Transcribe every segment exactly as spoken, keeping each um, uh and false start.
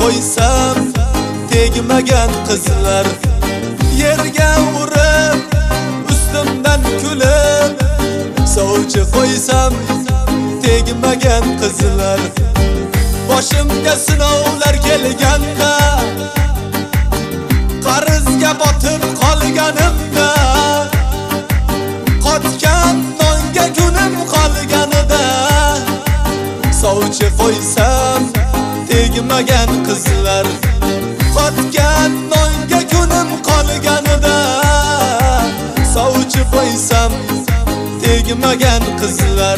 qo'ysam tegmagan qizlar, yerga urib ustimdan kulib sovchi qo'ysam tegmagan qizlar. Boshimga sinovlar kelganda, qarzga botib qolganimda, qotgan nonga kunim qolganida sovchi qo'ysam tegmagan qizlar. Qotgan nonga kunim qolganida sovchi qo'ysam tegmagan qizlar.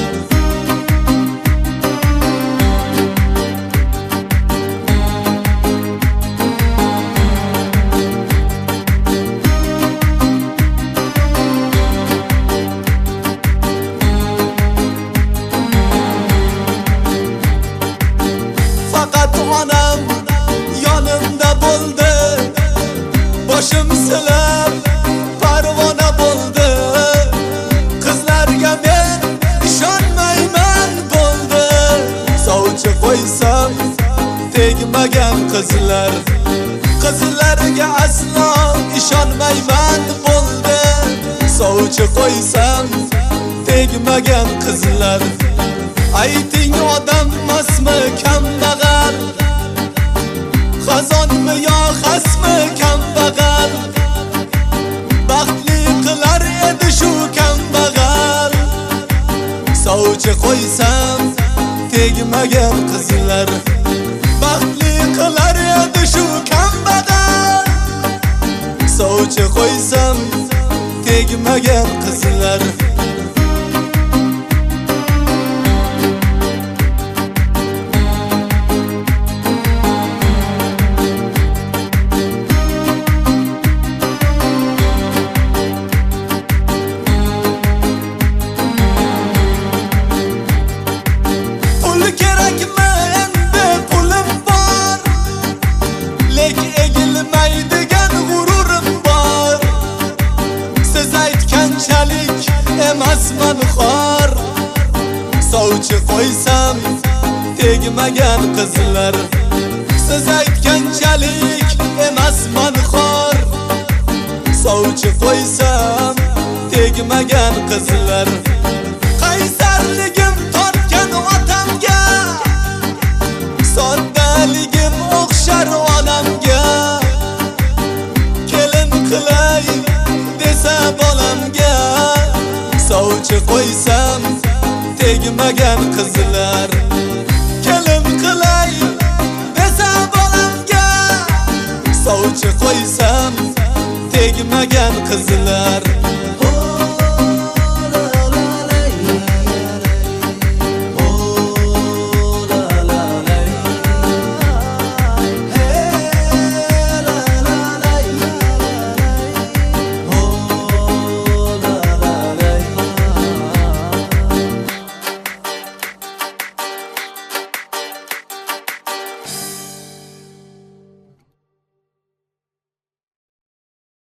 Onam yonimda bo'ldi, boshim silab parvona bo'ldi. Qizlarga men ishonmayman bo'ldi, sovchi qo'ysam tegmagan qizlar. Qizlarga aslo ishonmayman bo'ldi, sovchi qo'ysam tegmagan qizlar. Ayting odam emasmi kambag'al, xazonmi yo xasmi kambag'al, baxtli qilar edi shu kambag'al. Sovchi qo'ysam tegmagan qizlar, baxtli qilar edi shu kambag'al. Sovchi qo'ysam tegmagan qizlar. Emasman xor, sovchi qo'ysam tegmagan qizlar. Siz aytganchalik emasman xor, sovchi qo'ysam tegmagan qizlar. Qaysarligim tortgan otamga, soddaligim o'xshar onamga. Kelin qilay desa bolamga, sovchi qo'ysam tegmagan qizlar. Kelin qilay desa bolamga, sovchi qo'ysam tegmagan qizlar.